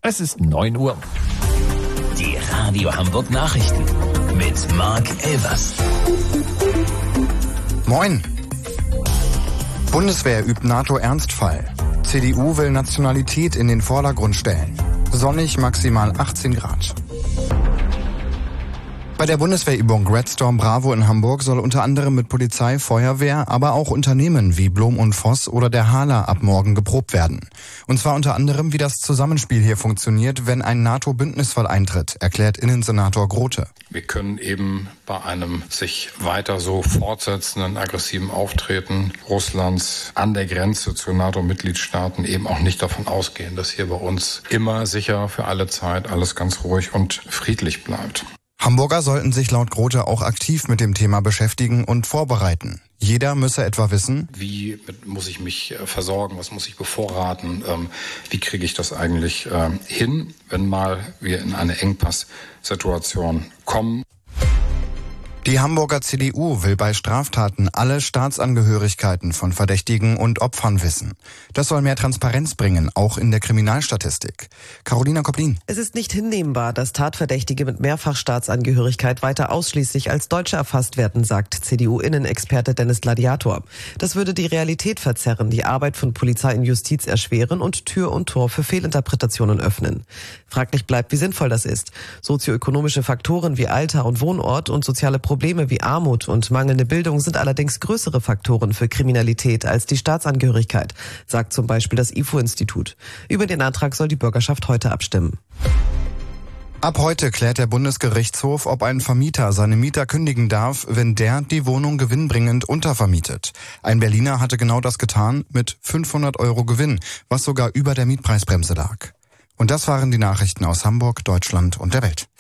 Es ist 9 Uhr. Die Radio Hamburg Nachrichten mit Marc Elvers. Moin. Bundeswehr übt NATO-Ernstfall. CDU will Nationalität in den Vordergrund stellen. Sonnig maximal 18 Grad. Bei der Bundeswehrübung Red Storm Bravo in Hamburg soll unter anderem mit Polizei, Feuerwehr, aber auch Unternehmen wie Blom und Voss oder der Hala ab morgen geprobt werden. Und zwar unter anderem, wie das Zusammenspiel hier funktioniert, wenn ein NATO-Bündnisfall eintritt, erklärt Innensenator Grote. Wir können eben bei einem sich weiter so fortsetzenden aggressiven Auftreten Russlands an der Grenze zu NATO-Mitgliedstaaten eben auch nicht davon ausgehen, dass hier bei uns immer sicher für alle Zeit alles ganz ruhig und friedlich bleibt. Hamburger sollten sich laut Grote auch aktiv mit dem Thema beschäftigen und vorbereiten. Jeder müsse etwa wissen, wie muss ich mich versorgen, was muss ich bevorraten, wie kriege ich das eigentlich hin, wenn mal wir in eine Engpasssituation kommen. Die Hamburger CDU will bei Straftaten alle Staatsangehörigkeiten von Verdächtigen und Opfern wissen. Das soll mehr Transparenz bringen, auch in der Kriminalstatistik. Carolina Koplin. Es ist nicht hinnehmbar, dass Tatverdächtige mit Mehrfachstaatsangehörigkeit weiter ausschließlich als Deutsche erfasst werden, sagt CDU-Innenexperte Dennis Gladiator. Das würde die Realität verzerren, die Arbeit von Polizei und Justiz erschweren und Tür und Tor für Fehlinterpretationen öffnen. Fraglich bleibt, wie sinnvoll das ist. Sozioökonomische Faktoren wie Alter und Wohnort und soziale Probleme wie Armut und mangelnde Bildung sind allerdings größere Faktoren für Kriminalität als die Staatsangehörigkeit, sagt zum Beispiel das IFO-Institut. Über den Antrag soll die Bürgerschaft heute abstimmen. Ab heute klärt der Bundesgerichtshof, ob ein Vermieter seine Mieter kündigen darf, wenn der die Wohnung gewinnbringend untervermietet. Ein Berliner hatte genau das getan mit 500 € Gewinn, was sogar über der Mietpreisbremse lag. Und das waren die Nachrichten aus Hamburg, Deutschland und der Welt.